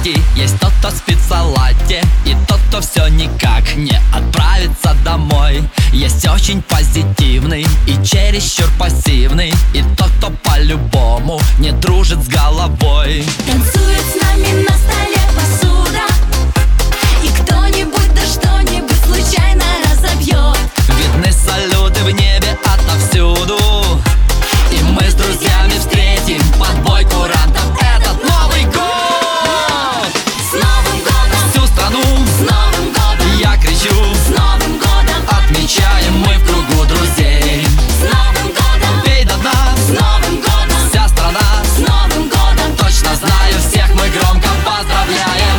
радости. Есть тот, кто спит в салате, и тот, кто все никак не отправится домой. Есть очень позитивный и чересчур пассивный, и тот, кто по-любому не дружит с головой. Танцует с нами на столе посуда, и кто-нибудь да что-нибудь случайно разобьет. Видны салюты в небе отовсюду, и мы с друзьями встретим под бой курантов этот Новый год. С Новым годом! Всю страну С Новым годом! я кричу: С Новым годом! отмечаем мы в кругу друзей. С Новым годом! Пей до дна, С Новым годом! вся страна. С Новым годом! Точно знаю, всех мы громко поздравляем.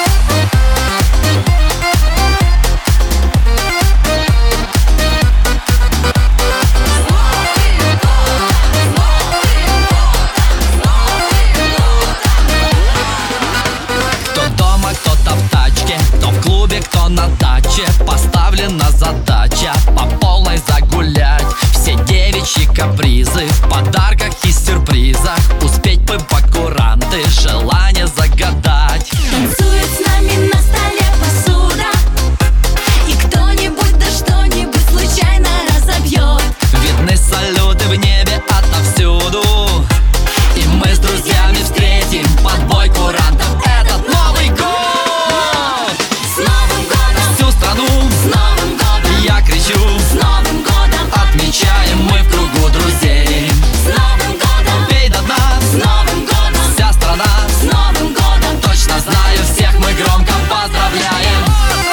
Кто дома, кто-то в тачке, кто в клубе, кто на даче. Поставлена задача по полной загулять. Все девичьи капризы в подарках и сюрпризах. Успеть бы по куранты, желание загадать. Танцует с нами на столе посуда, и кто-нибудь да что-нибудь случайно разобьет. Видны салюты в небе отовсюду, и мы с друзьями встретим под бой курантов этот Новый год. С Новым годом! Всю страну С Новым годом! я кричу: С Новым годом! отмечаем мы в кругу друзей. С Новым годом! Пей до дна, С Новым годом! вся страна. С Новым годом! Точно знаю, всех мы громко поздравляем.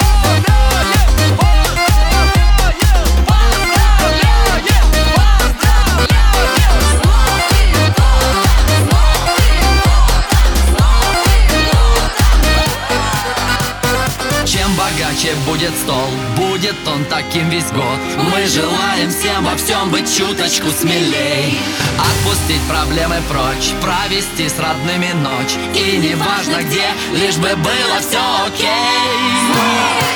Чем богаче будет стол, будет он таким весь год. Мы желаем всем во всем быть чуточку смелей, отпустить проблемы прочь, провести с родными ночь. И не важно где, лишь бы было все окей.